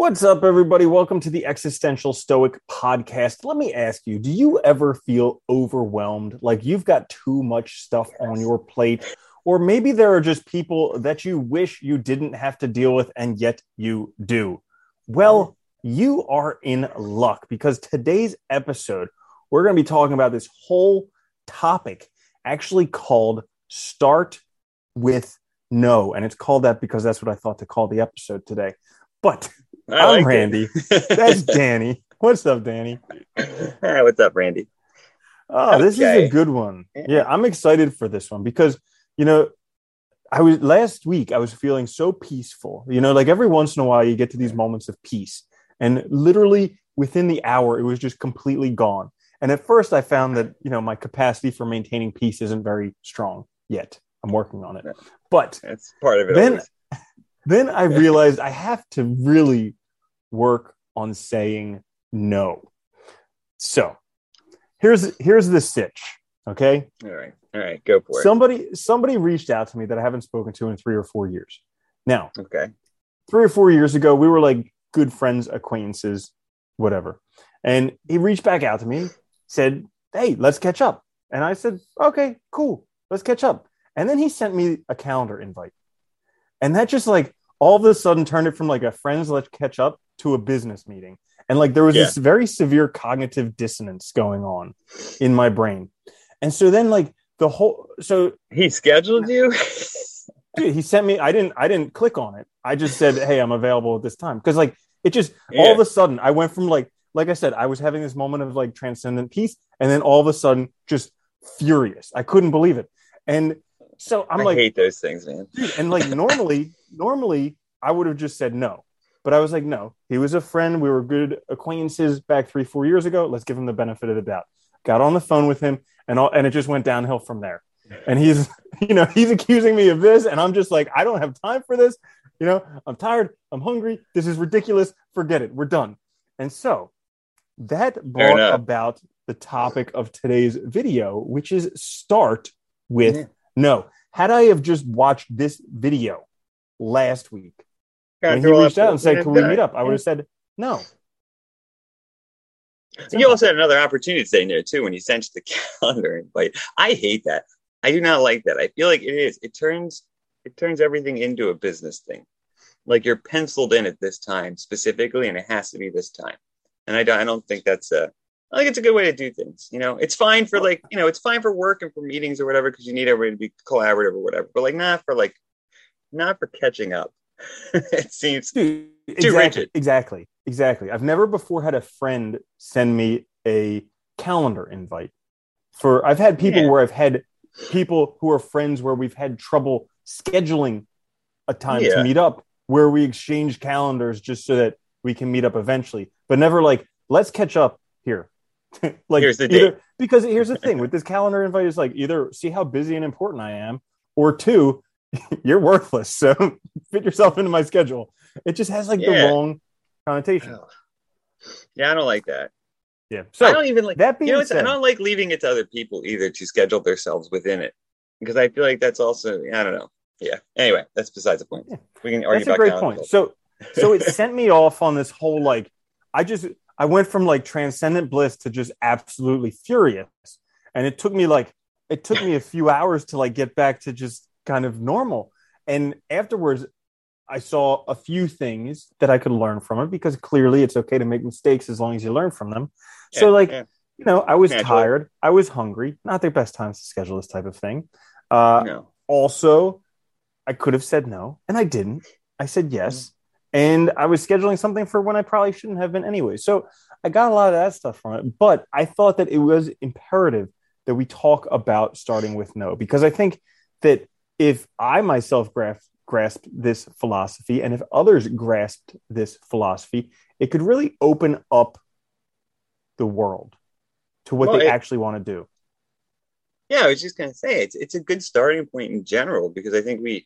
What's up, everybody? Welcome to the Existential Stoic Podcast. Let me ask you, do you ever feel overwhelmed? Like you've got too much stuff on your plate? Or maybe there are just people that you wish you didn't have to deal with, and yet you do. Well, you are in luck because today's episode, we're going to be talking about this whole topic actually called Start with No. And it's called that because that's what I thought to call the episode today. But I'm Randy. That's Danny. What's up, Danny? Hey, what's up, Randy? Oh, this is a good one. Yeah, I'm excited for this one because, last week I was feeling so peaceful. Like every once in a while you get to these moments of peace, and literally within the hour it was just completely gone. And at first I found that, my capacity for maintaining peace isn't very strong yet. I'm working on it. But that's part of it. Then I realized I have to really work on saying no. So here's the sitch. Okay. All right. Go for it. Somebody reached out to me that I haven't spoken to in 3 or 4 years. Now, okay. 3 or 4 years ago, we were like good friends, acquaintances, whatever. And he reached back out to me, said, "Hey, let's catch up." And I said, "Okay, cool. Let's catch up." And then he sent me a calendar invite. And that just like all of a sudden turned it from like a friends let's catch up to a business meeting. And like there was this very severe cognitive dissonance going on in my brain. And so then like he scheduled you? Dude, he sent me, I didn't click on it. I just said, "Hey, I'm available at this time." Because like it just all of a sudden I went from like I said, I was having this moment of like transcendent peace, and then all of a sudden just furious. I couldn't believe it. And so I hate those things, man. Dude, and like normally I would have just said no, but I was like, no, he was a friend. We were good acquaintances back 3-4 years ago. Let's give him the benefit of the doubt. Got on the phone with him, and it just went downhill from there. And he's accusing me of this, and I'm just like, I don't have time for this. I'm tired. I'm hungry. This is ridiculous. Forget it. We're done. And so that brought about the topic of today's video, which is start with no. Had I have just watched this video last week, when he reached out and said, "Can we meet up?" I would have said no. You also had another opportunity to say no too when you sent the calendar invite. I hate that. I do not like that. I feel like it turns everything into a business thing. Like you're penciled in at this time specifically, and it has to be this time. And I don't think that's I think it's a good way to do things. It's fine for it's fine for work and for meetings or whatever, because you need everybody to be collaborative or whatever. But like not for catching up. It seems too rigid. Exactly. I've never before had a friend send me a calendar invite. I've had people where I've had people who are friends where we've had trouble scheduling a time to meet up, where we exchange calendars just so that we can meet up eventually, but never like, let's catch up here. Like here's the date. Because here's the thing with this calendar invite is like either see how busy and important I am, or two, you're worthless. So fit yourself into my schedule. It just has like the wrong connotation. Yeah, I don't like that. Yeah. So I don't even like that being said, I don't like leaving it to other people either to schedule themselves within it, because I feel like that's also I don't know. Yeah. Anyway, that's besides the point. Yeah. We can argue that's about a great point. So it sent me off on this whole like I went from like transcendent bliss to just absolutely furious. And it took me a few hours to like get back to just kind of normal. And afterwards, I saw a few things that I could learn from it, because clearly it's okay to make mistakes as long as you learn from them. So I was tired. I was hungry. Not the best times to schedule this type of thing. No. Also, I could have said no, and I didn't. I said yes. And I was scheduling something for when I probably shouldn't have been anyway. So I got a lot of that stuff from it. But I thought that it was imperative that we talk about starting with no, because I think that if I myself grasped this philosophy, and if others grasped this philosophy, it could really open up the world to what they actually want to do. Yeah, I was just going to say, it's a good starting point in general, because I think we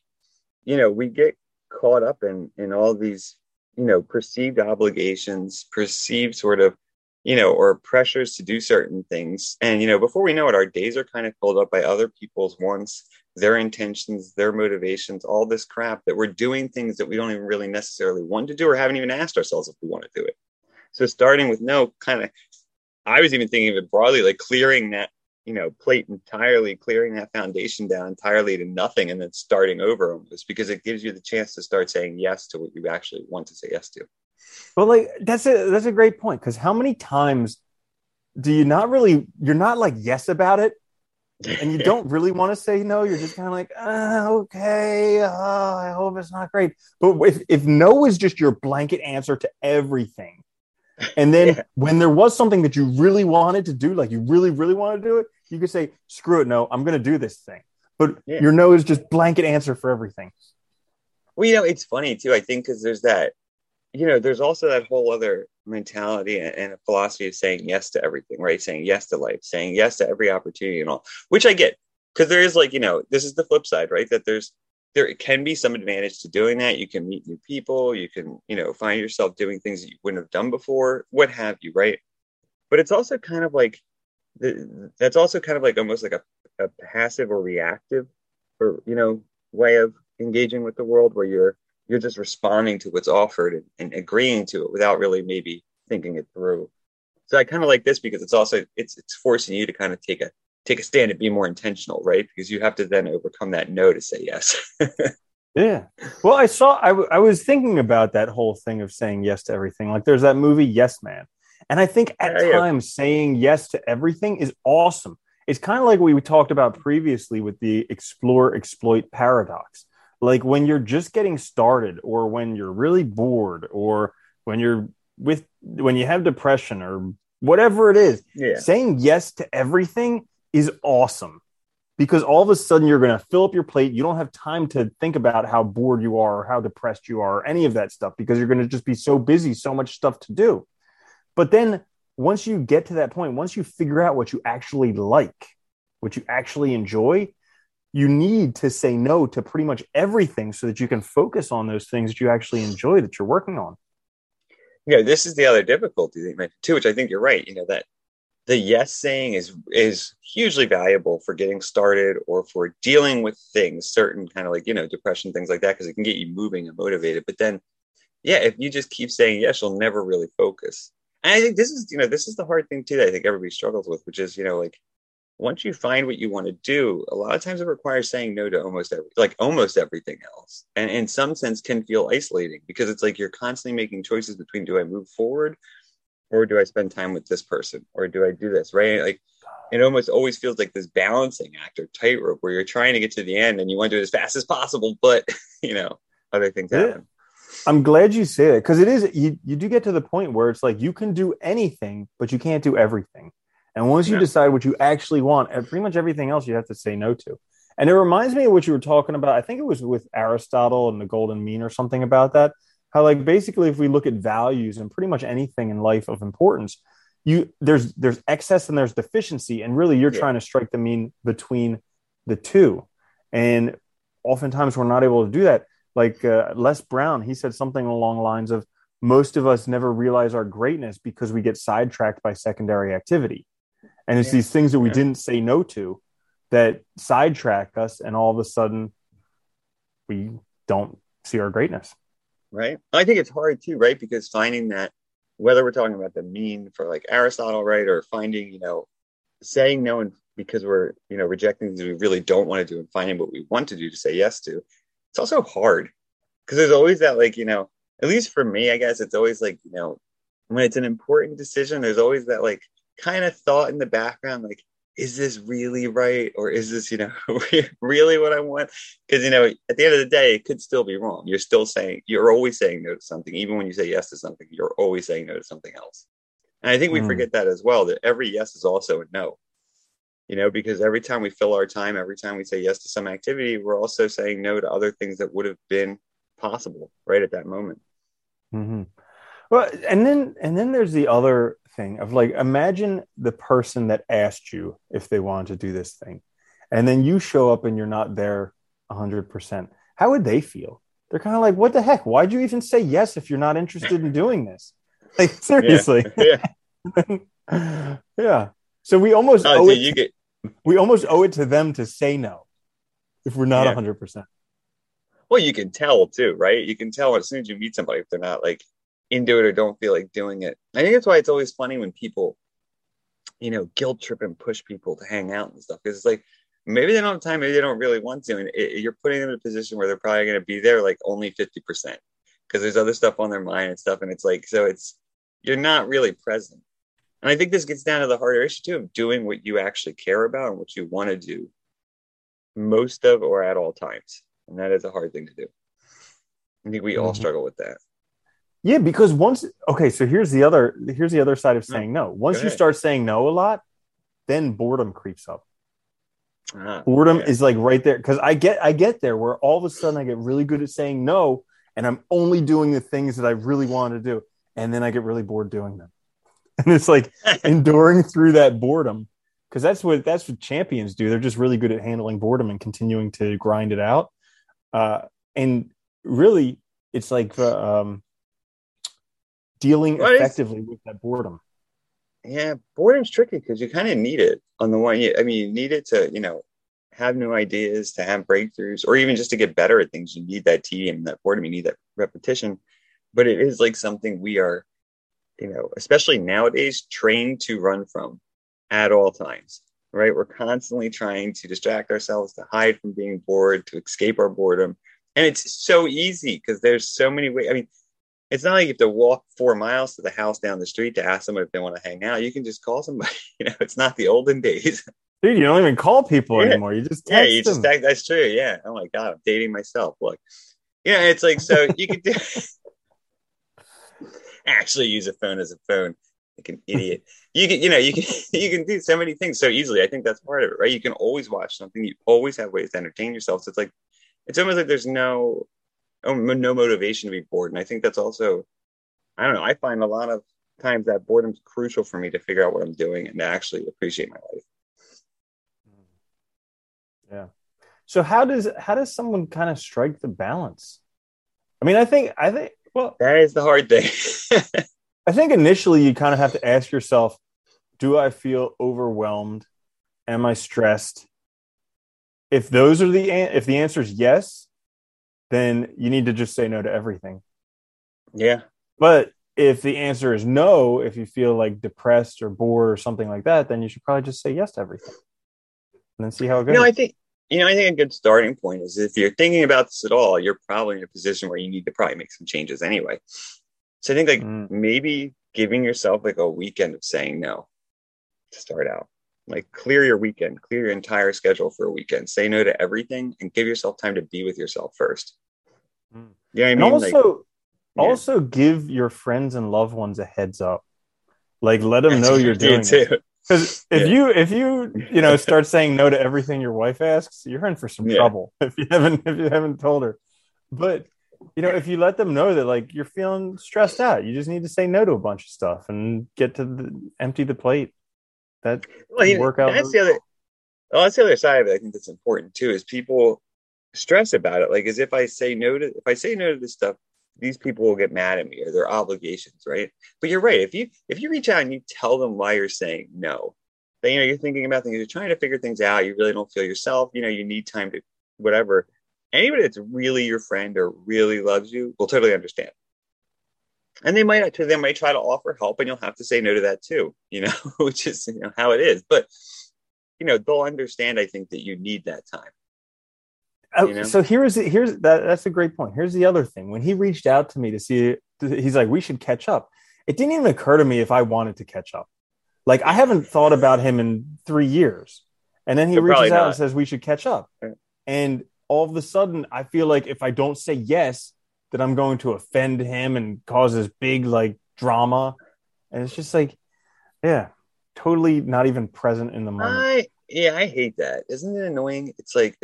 get caught up in all these, perceived obligations, perceived sort of, or pressures to do certain things. And, before we know it, our days are kind of filled up by other people's wants, their intentions, their motivations, all this crap, that we're doing things that we don't even really necessarily want to do or haven't even asked ourselves if we want to do it. So starting with no, kind of, I was even thinking of it broadly, like clearing that, plate entirely, clearing that foundation down entirely to nothing, and then starting over almost, because it gives you the chance to start saying yes to what you actually want to say yes to. Well, like that's a great point, because how many times do you not really, you're not like yes about it, and you don't really want to say no. You're just kind of like, okay, I hope it's not great. But if no is just your blanket answer to everything, and then when there was something that you really wanted to do, like you really, really want to do it, you could say, screw it, no, I'm going to do this thing. But your no is just blanket answer for everything. Well, it's funny too, I think, because there's that, there's also that whole other mentality and a philosophy of saying yes to everything, right? Saying yes to life, saying yes to every opportunity and all, which I get, because there is like, this is the flip side, right? That there can be some advantage to doing that. You can meet new people, you can, find yourself doing things that you wouldn't have done before, what have you, right? But it's also kind of like, that's also kind of like almost like a passive or reactive or, way of engaging with the world, where you're just responding to what's offered and agreeing to it without really maybe thinking it through. So I kind of like this, because it's also, it's forcing you to kind of take a stand and be more intentional, right? Because you have to then overcome that no to say yes. Yeah. Well, I was thinking about that whole thing of saying yes to everything. Like there's that movie, Yes Man. And I think at times saying yes to everything is awesome. It's kind of like we talked about previously with the explore, exploit paradox. Like when you're just getting started, or when you're really bored, or when when you have depression or whatever it is, saying yes to everything is awesome, because all of a sudden you're going to fill up your plate. You don't have time to think about how bored you are or how depressed you are or any of that stuff, because you're going to just be so busy, so much stuff to do. But then once you get to that point, once you figure out what you actually like, what you actually enjoy, you need to say no to pretty much everything so that you can focus on those things that you actually enjoy, that you're working on. This is the other difficulty that you mentioned too, which I think you're right. That the yes saying is hugely valuable for getting started or for dealing with things, certain kind of like, depression, things like that, because it can get you moving and motivated. But then, if you just keep saying yes, you'll never really focus. And I think this is the hard thing too, that I think everybody struggles with, which is, like, once you find what you want to do, a lot of times it requires saying no to almost everything else. And in some sense can feel isolating, because it's like you're constantly making choices between, do I move forward, or do I spend time with this person, or do I do this, right? Like it almost always feels like this balancing act or tightrope, where you're trying to get to the end and you want to do it as fast as possible, but other things happen. I'm glad you say that, because it is, you do get to the point where it's like you can do anything, but you can't do everything. And once you decide what you actually want, pretty much everything else you have to say no to. And it reminds me of what you were talking about. I think it was with Aristotle and the Golden Mean or something about that. How, like, basically, if we look at values and pretty much anything in life of importance, there's excess and there's deficiency. And really, you're trying to strike the mean between the two. And oftentimes we're not able to do that. Like Les Brown, he said something along the lines of, most of us never realize our greatness because we get sidetracked by secondary activity. And it's these things that we didn't say no to that sidetrack us, and all of a sudden we don't see our greatness. Right. I think it's hard too, right? Because finding that, whether we're talking about the mean for like Aristotle, right, or finding, saying no and because we're, rejecting things we really don't want to do, and finding what we want to do to say yes to, it's also hard, because there's always that, like, at least for me, I guess it's always like, when it's an important decision, there's always that like kind of thought in the background, like, is this really right? Or is this, really what I want? Because, at the end of the day, it could still be wrong. You're always saying no to something. Even when you say yes to something, you're always saying no to something else. And I think we forget that as well, that every yes is also a no, because every time we fill our time, every time we say yes to some activity, we're also saying no to other things that would have been possible right at that moment. Mm-hmm. Well, and then there's the other thing of, like, imagine the person that asked you if they wanted to do this thing, and then you show up and you're not there 100%. How would they feel? They're kind of like, what the heck? Why'd you even say yes if you're not interested in doing this? Like, seriously. Yeah. So we almost owe it to them to say no. if we're not Yeah. 100%. Well, you can tell too, right? You can tell as soon as you meet somebody if they're not like into it or don't feel like doing it. I think that's why it's always funny when people, guilt trip and push people to hang out and stuff. Because it's like maybe they don't have time, maybe they don't really want to, and you're putting them in a position where they're probably going to be there like only 50% because there's other stuff on their mind and stuff, and it's like you're not really present. And I think this gets down to the harder issue too of doing what you actually care about and what you want to do most of or at all times. And that is a hard thing to do. I think we all struggle with that. Yeah, because so here's the other side of saying no. Once you start saying no a lot, then boredom creeps up. Boredom is like right there, because I get there where all of a sudden I get really good at saying no, and I'm only doing the things that I really want to do, and then I get really bored doing them. And it's like enduring through that boredom, because that's what champions do. They're just really good at handling boredom and continuing to grind it out. And really, it's like dealing effectively with that boredom. Yeah, boredom's tricky because you kind of need it. On the one, you need it to, have new ideas, to have breakthroughs, or even just to get better at things. You need that tedium, that boredom. You need that repetition. But it is like something we are, especially nowadays, trained to run from at all times. Right? We're constantly trying to distract ourselves, to hide from being bored, to escape our boredom, and it's so easy because there's so many ways. I mean, it's not like you have to walk 4 miles to the house down the street to ask someone if they want to hang out. You can just call somebody. It's not the olden days. Dude, you don't even call people anymore. You just text them. Text. That's true. Yeah. Oh my God, I'm dating myself. Look, it's like, so you could actually use a phone as a phone. Like an idiot. You can do so many things so easily. I think that's part of it, right? You can always watch something. You always have ways to entertain yourself. So it's almost like there's no motivation to be bored. And I think that's also, I don't know, I find a lot of times that boredom's crucial for me to figure out what I'm doing and to actually appreciate my life. Yeah. So how does someone kind of strike the balance? I mean, I think well, that is the hard thing. I think initially you kind of have to ask yourself, do I feel overwhelmed? Am I stressed? If the answer is yes, then you need to just say no to everything. Yeah. But if the answer is no, if you feel like depressed or bored or something like that, then you should probably just say yes to everything and then see how it goes. I think a good starting point is if you're thinking about this at all, you're probably in a position where you need to probably make some changes anyway. So I think maybe giving yourself like a weekend of saying no to start out. Like clear your weekend, clear your entire schedule for a weekend. Say no to everything and give yourself time to be with yourself first. Yeah, and also give your friends and loved ones a heads up. Like let them know you're doing it. Because if you start saying no to everything your wife asks, you're in for some trouble if you haven't told her. But if you let them know that like you're feeling stressed out, you just need to say no to a bunch of stuff and get to empty the plate. That work out. That's the other side of it. I think that's important too. Is people stress about it. Like, as if I say no to this stuff, these people will get mad at me or their obligations, right? But you're right. If you reach out and you tell them why you're saying no, then you're thinking about things. You're trying to figure things out. You really don't feel yourself. You need time to whatever. Anybody that's really your friend or really loves you will totally understand. And they might try to offer help, and you'll have to say no to that too, which is how it is. But they'll understand. I think that you need that time. So that's a great point. Here's the other thing. When he reached out to me to see, he's like, we should catch up. It didn't even occur to me if I wanted to catch up. Like I haven't thought about him in 3 years, and then he reaches out and says we should catch up, and all of a sudden I feel like if I don't say yes, that I'm going to offend him and cause this big like drama. And it's just like, totally not even present in the moment. I hate that. Isn't it annoying? It's like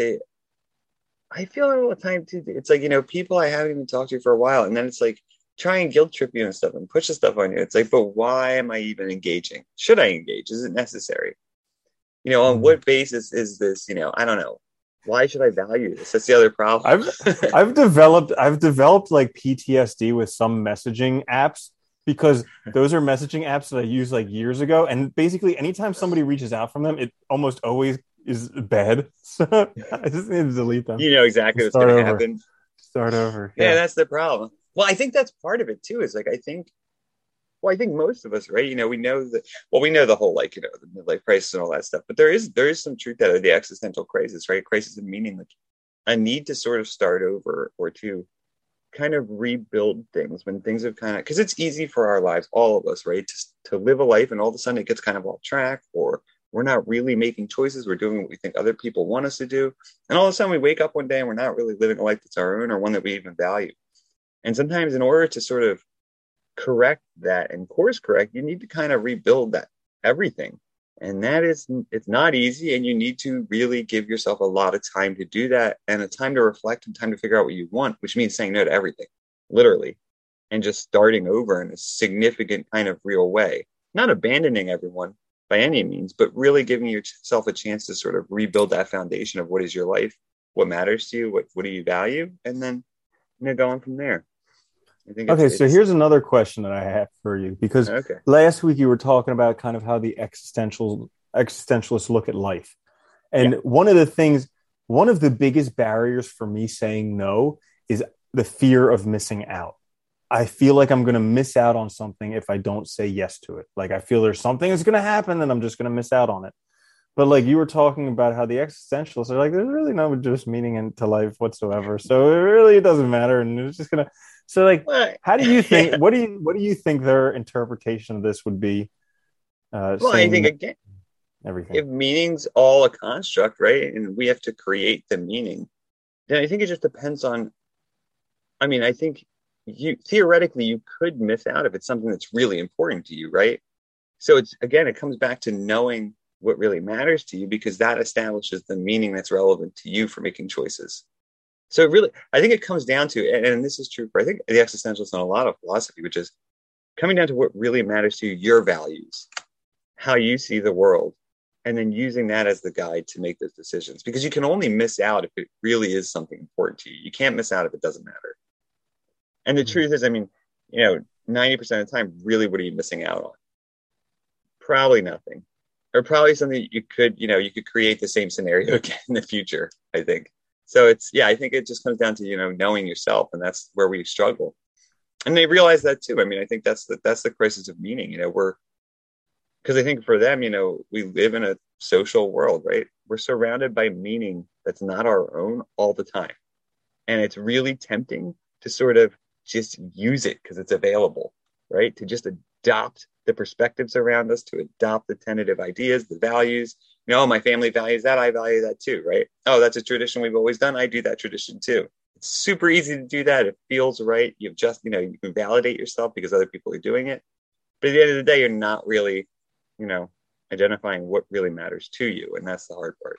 I feel it all the time too. It's like, people I haven't even talked to for a while. And then it's like, try and guilt trip you and stuff and push the stuff on you. It's like, but why am I even engaging? Should I engage? Is it necessary? On what basis is this, I don't know. Why should I value this? That's the other problem. I've developed like PTSD with some messaging apps, because those are messaging apps that I used like years ago. And basically anytime somebody reaches out from them, it almost always is bad. So I just need to delete them You know and exactly what's start going to over. happen. Start over. Yeah, Yeah. that's the problem. Well, I think that's part of it too. Is like I think well, I think most of us, right? You know, we know that. Well, we know the whole like the midlife crisis and all that stuff. But there is some truth out of the existential crisis, right? Crisis of meaning, like a need to sort of start over or to kind of rebuild things when things have kind of because it's easy for our lives, all of us, right? To live a life and all of a sudden it gets kind of off track, or we're not really making choices. We're doing what we think other people want us to do, and all of a sudden we wake up one day and we're not really living a life that's our own or one that we even value. And sometimes, in order to sort of correct that and course correct, you need to kind of rebuild that everything. And that is, it's not easy. And you need to really give yourself a lot of time to do that and a time to reflect and time to figure out what you want, which means saying no to everything, literally, and just starting over in a significant kind of real way, not abandoning everyone by any means, but really giving yourself a chance to sort of rebuild that foundation of what is your life, what matters to you, what do you value, and then go on from there. I think Okay, so it's here's another question that I have for you because okay. last week you were talking about kind of how the existentialists look at life. Yeah. And one of the biggest barriers for me saying no is the fear of missing out. I feel like I'm going to miss out on something if I don't say yes to it. Like I feel there's something that's going to happen and I'm just going to miss out on it. But like you were talking about how the existentialists are like, there's really no just meaning into life whatsoever. So it doesn't matter. And it's just gonna so like Well, how do you think yeah. what do you think their interpretation of this would be Well, I saying think no again, to everything? if meaning's all a construct, right, and we have to create the meaning, then I think it just depends on. I mean, I think you theoretically you could miss out if it's something that's really important to you, right? So it's again, it comes back to knowing what really matters to you because that establishes the meaning that's relevant to you for making choices. So really, I think it comes down to, and this is true for I think the existentialists and a lot of philosophy, which is coming down to what really matters to you, your values, how you see the world, and then using that as the guide to make those decisions. Because you can only miss out if it really is something important to you. You can't miss out if it doesn't matter. And the truth is, I mean, 90% of the time, really, what are you missing out on? Probably nothing. Or probably something you could create the same scenario again in the future, I think. So I think it just comes down to, knowing yourself. And that's where we struggle. And they realize that too. I mean, I think that's the crisis of meaning. Because I think for them, we live in a social world, right? We're surrounded by meaning that's not our own all the time. And it's really tempting to sort of just use it because it's available, right? To just adopt the perspectives around us, to adopt the tentative ideas, the values. My family values that. I value that too, right? Oh, that's a tradition we've always done. I do that tradition too. It's super easy to do that. It feels right. You've just, you can validate yourself because other people are doing it. But at the end of the day, you're not really, you know, identifying what really matters to you. And that's the hard part.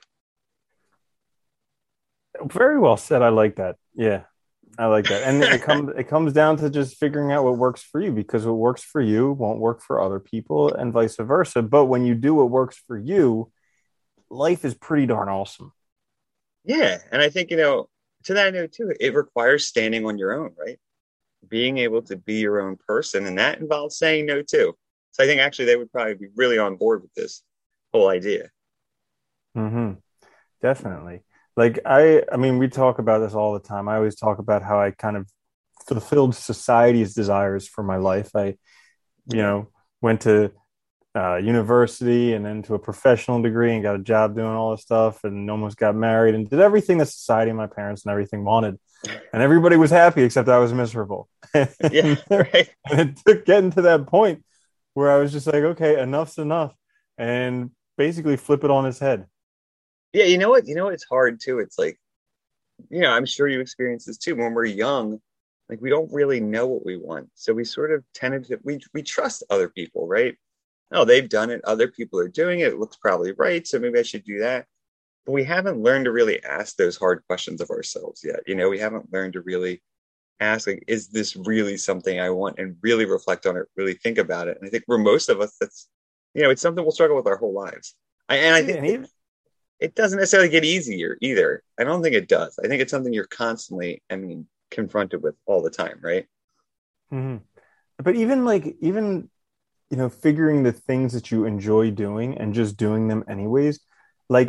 Very well said. I like that. Yeah. I like that. And it comes down to just figuring out what works for you because what works for you won't work for other people and vice versa. But when you do what works for you, life is pretty darn awesome. Yeah. And I think, to that note too, it requires standing on your own, right? Being able to be your own person. And that involves saying no too. So I think actually they would probably be really on board with this whole idea. Hmm. Definitely. Like I mean, we talk about this all the time. I always talk about how I kind of fulfilled society's desires for my life. I, Yeah. went to university and then to a professional degree and got a job doing all this stuff and almost got married and did everything that society and my parents and everything wanted. And everybody was happy except I was miserable. Yeah. and Right. it took getting to that point where I was just like, okay, enough's enough. And basically flip it on its head. Yeah. You know what? It's hard too. It's like, I'm sure you experience this too. When we're young, like we don't really know what we want. So we sort of tend to, we trust other people, right? Oh, they've done it. Other people are doing it. It looks probably right. So maybe I should do that. But we haven't learned to really ask those hard questions of ourselves yet. We haven't learned to really ask, like, is this really something I want and really reflect on it, really think about it. And I think for most of us, it's something we'll struggle with our whole lives. And I Yeah, think and even it doesn't necessarily get easier either. I don't think it does. I think it's something you're constantly, I mean, confronted with all the time, right? mhm. But even figuring the things that you enjoy doing and just doing them anyways, like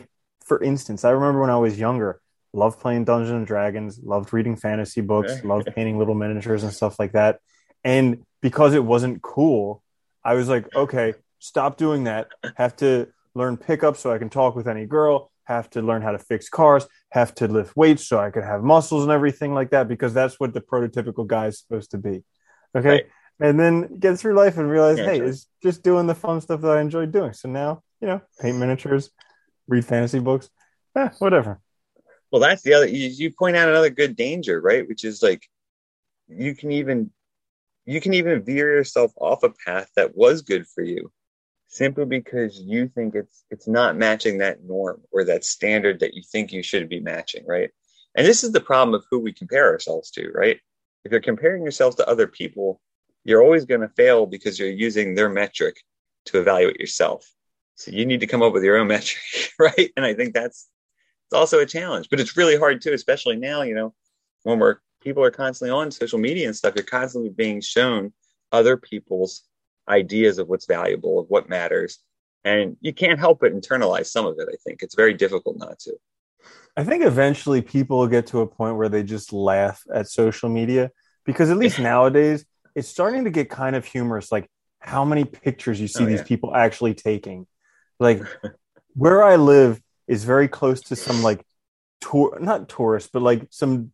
for instance, I remember when I was younger, loved playing Dungeons and Dragons, loved reading fantasy books, loved painting little miniatures and stuff like that. And because it wasn't cool, I was like, okay, stop doing that. Have to learn pickup so I can talk with any girl, have to learn how to fix cars, have to lift weights so I could have muscles and everything like that, because that's what the prototypical guy is supposed to be. Okay. Right. And then get through life and realize, Yeah, hey, sure. it's just doing the fun stuff that I enjoy doing. So now, paint miniatures, read fantasy books, whatever. Well, that's the other. You point out another good danger, right? Which is like you can even veer yourself off a path that was good for you simply because you think it's not matching that norm or that standard that you think you should be matching, right? And this is the problem of who we compare ourselves to, right? If you're comparing yourselves to other people, you're always going to fail because you're using their metric to evaluate yourself. So you need to come up with your own metric, right? And I think it's also a challenge, but it's really hard too, especially now, when people are constantly on social media and stuff, you're constantly being shown other people's ideas of what's valuable, of what matters. And you can't help but internalize some of it. I think it's very difficult not to. I think eventually people will get to a point where they just laugh at social media, because at least nowadays it's starting to get kind of humorous, like how many pictures you see Oh, these yeah. people actually taking. Like where I live is very close to some like not tourist, but like some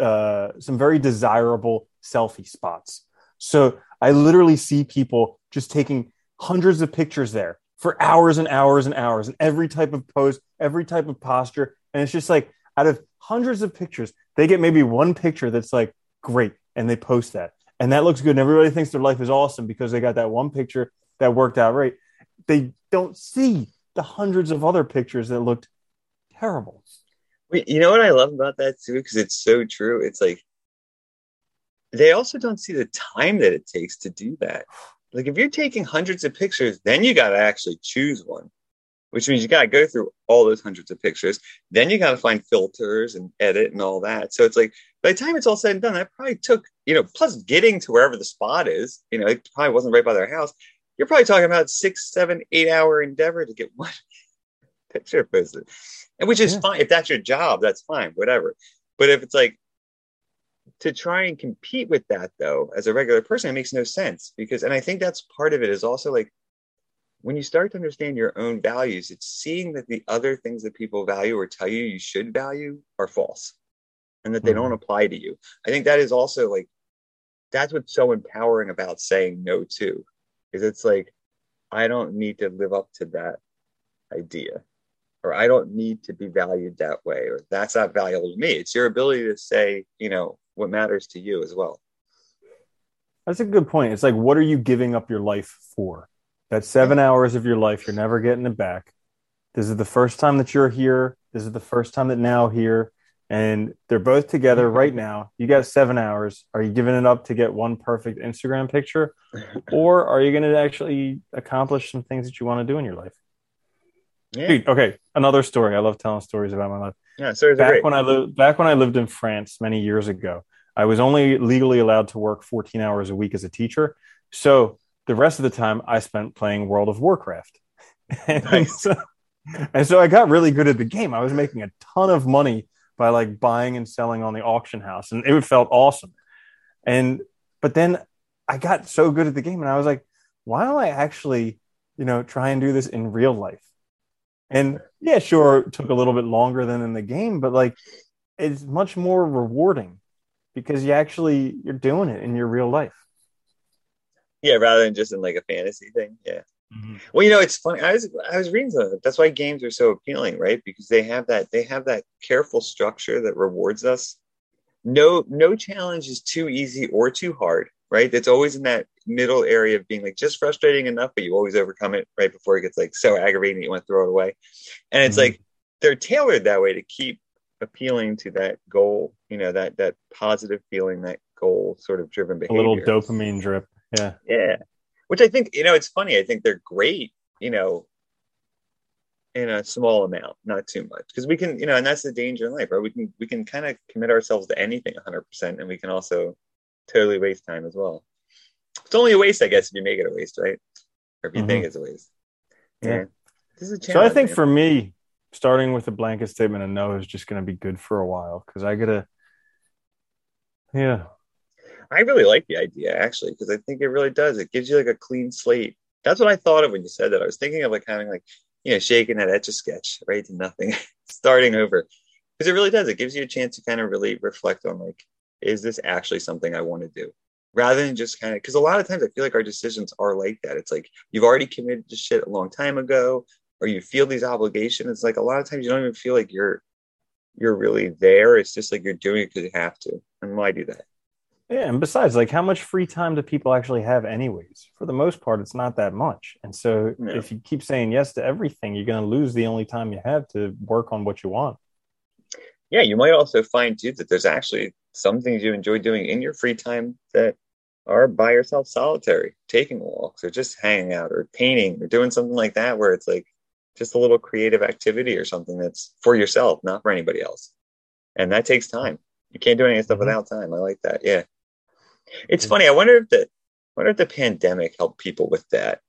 very desirable selfie spots. So I literally see people just taking hundreds of pictures there for hours and hours and hours, and every type of pose, every type of posture. And it's just like out of hundreds of pictures, they get maybe one picture that's like great, and they post that. And that looks good. And everybody thinks their life is awesome because they got that one picture that worked out right. They don't see the hundreds of other pictures that looked terrible. You know what I love about that too? Because it's so true. It's like they also don't see the time that it takes to do that. Like if you're taking hundreds of pictures, then you got to actually choose one, which means you got to go through all those hundreds of pictures. Then you got to find filters and edit and all that. So it's like by the time it's all said and done, that probably took, plus getting to wherever the spot is, it probably wasn't right by their house. You're probably talking about 6, 7, 8 hour endeavor to get one picture posted, and which is fine. If that's your job, that's fine, whatever. But if it's like to try and compete with that, though, as a regular person, it makes no sense and I think that's part of it is also like when you start to understand your own values, it's seeing that the other things that people value or tell you should value are false and that they don't apply to you. I think that is also like, that's what's so empowering about saying no to, is it's like, I don't need to live up to that idea, or I don't need to be valued that way, or that's not valuable to me. It's your ability to say, what matters to you as well. That's a good point. It's like, what are you giving up your life for? That's 7 hours of your life. You're never getting it back. This is the first time that you're here. This is the first time that now here. And they're both together right now. You got 7 hours. Are you giving it up to get one perfect Instagram picture? Or are you going to actually accomplish some things that you want to do in your life? Yeah. Dude, okay. Another story. I love telling stories about my life. Yeah, stories are great. Back when I lived in France many years ago, I was only legally allowed to work 14 hours a week as a teacher. So the rest of the time I spent playing World of Warcraft. Nice. And so I got really good at the game. I was making a ton of money by like buying and selling on the auction house, and it felt awesome. But then I got so good at the game, and I was like, why don't I actually, try and do this in real life? And yeah, sure, it took a little bit longer than in the game, but like it's much more rewarding because you're doing it in your real life. Yeah, rather than just in like a fantasy thing. Yeah. Mm-hmm. Well, it's funny. I was reading something. That's why games are so appealing, right? Because they have that careful structure that rewards us. No challenge is too easy or too hard, right? It's always in that middle area of being like just frustrating enough, but you always overcome it right before it gets like so aggravating that you want to throw it away. And it's like they're tailored that way to keep appealing to that goal, that positive feeling, that goal sort of driven behavior. A little dopamine drip. Yeah. Yeah. Which I think, it's funny. I think they're great, in a small amount, not too much. Because we can, and that's the danger in life, right? We can kind of commit ourselves to anything 100%, and we can also totally waste time as well. It's only a waste, I guess, if you make it a waste, right? Or if you think it's a waste. Yeah. This is a challenge. So I think for me, starting with a blanket statement of no is just going to be good for a while because I gotta, yeah. I really like the idea actually, because I think it really does. It gives you like a clean slate. That's what I thought of when you said that. I was thinking of like having like, shaking that etch a sketch right to nothing, starting over. Because it really does. It gives you a chance to kind of really reflect on like, is this actually something I want to do? Rather than just kind of, because a lot of times I feel like our decisions are like that. It's like you've already committed to shit a long time ago, or you feel these obligations. It's like a lot of times you don't even feel like you're really there. It's just like you're doing it because you have to. And why do that? Yeah, and besides, like, how much free time do people actually have, anyways? For the most part, it's not that much. And so, No. if you keep saying yes to everything, you're going to lose the only time you have to work on what you want. Yeah, you might also find too that there's actually some things you enjoy doing in your free time that are by yourself solitary, taking walks or just hanging out or painting or doing something like that where it's like just a little creative activity or something that's for yourself, not for anybody else. And that takes time. You can't do any of stuff Mm-hmm. without time. I like that. Yeah. It's funny. I wonder if the pandemic helped people with that.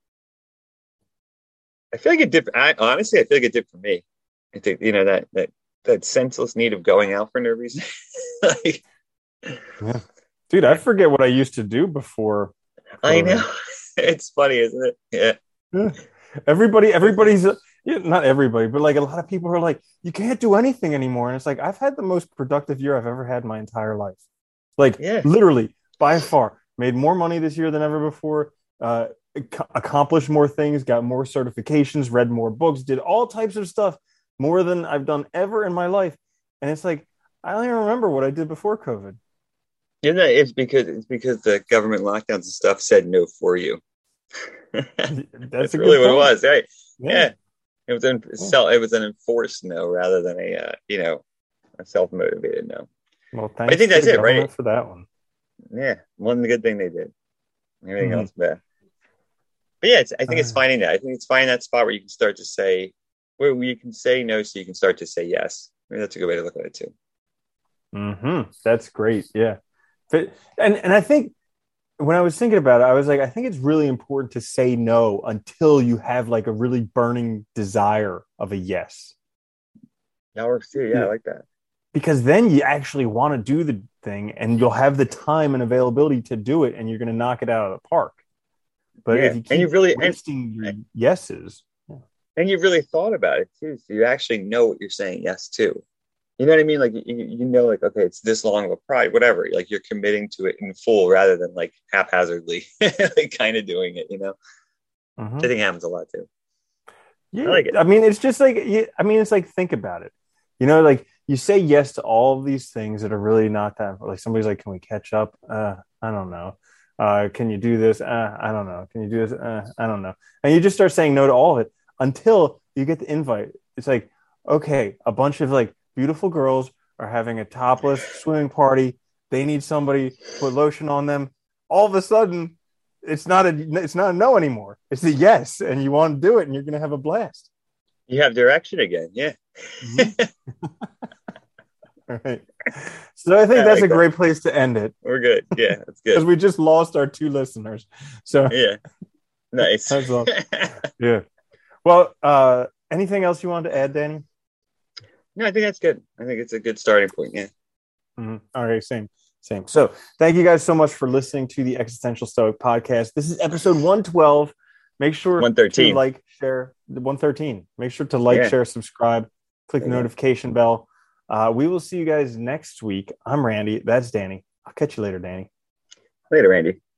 I feel like it did. Honestly, I feel like it did for me. I think that senseless need of going out for no reason. Like, Yeah. Dude, I forget what I used to do before I know. COVID. It's funny, isn't it? Yeah. Yeah. Everybody's yeah, not everybody, but like a lot of people are like, you can't do anything anymore. And it's like, I've had the most productive year I've ever had in my entire life. Like, Yeah. literally, by far, made more money this year than ever before, accomplished more things, got more certifications, read more books, did all types of stuff more than I've done ever in my life. And it's like, I don't even remember what I did before COVID. It's because the government lockdowns and stuff said no for you. That's That's a really good what it point. was, right? Yeah. Yeah. Yeah. It was an enforced no rather than a self motivated no. Well, But I thanks think to that's the it, right? government for that one. Yeah, one good thing they did. Everything Mhm. else bad. But yeah, I think it's finding that. I think it's finding that spot where you can start to say where you can say no, so you can start to say yes. Maybe that's a good way to look at it too. That's great. Yeah. And I think when I was thinking about it, I was like, I think it's really important to say no until you have like a really burning desire of a yes. That works too. Yeah, I Yeah. like that. Because then you actually want to do the thing and you'll have the time and availability to do it and you're going to knock it out of the park. But if Yeah, you and you keep really wasting your yeses, yeah. and you've really thought about it too, so you actually know what you're saying yes to. You know what I mean? Like you know, like okay, it's this long of a pride, whatever. Like you're committing to it in full rather than like haphazardly, like kind of doing it. Which I Mhm. think happens a lot too. I Yeah, like it. I mean, it's just like, I mean, it's like, think about it. Like you say yes to all of these things that are really not that. Like somebody's like, "Can we catch up?" I don't know. Can you do this? I don't know. Can you do this? I don't know. And you just start saying no to all of it until you get the invite. It's like, okay, a bunch of like beautiful girls are having a topless swimming party. They need somebody to put lotion on them. All of a sudden, it's not a no anymore. It's a yes, and you want to do it, and you're going to have a blast. You have direction again. Yeah, Mm-hmm. All right. So I think I that's a like that. great place to end it We're good. Yeah, that's because good. we just lost our two listeners. So Yeah, nice. that's all. Yeah. Well, anything else you want to add, Danny? No, I think that's good. I think it's a good starting point. Yeah. Mm-hmm. All right. Same. Same. So thank you guys so much for listening to the Existential Stoic podcast. This is episode 112. Make sure to 113. like, share 113. Make sure to like, Yeah. share, subscribe, click There the you go. notification bell. We will see you guys next week. I'm Randy. That's Danny. I'll catch you later, Danny. Later, Andy.